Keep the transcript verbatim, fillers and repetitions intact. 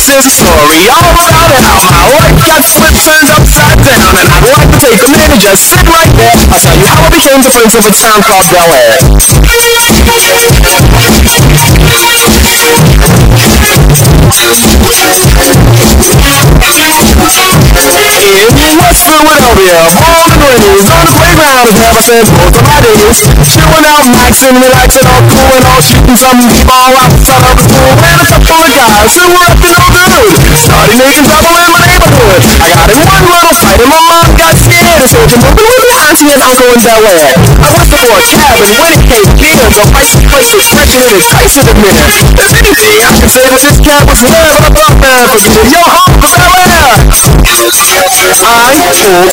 This is a story all about how my life got flipped, turned upside down. And I'd like to take a minute, just sit right there. I'll tell you how I became the prince of a town called Bel Air. In West Philadelphia, born and raised on the playground is never spent most of my days. Chilling out, maxing, relaxing, all cool and all shooting some b-ball outside of the school. And a couple of guys who were up to no good started making trouble in my neighborhood. I got in one little fight and my mom got scared and said, "You're moving with the auntie and uncle in Bel Air." I went for a cab and when it came near, the license plate was fresher and enticing to me. If anything, I can say that this cab was love above man for me. Yo, home for Bel Air. I pulled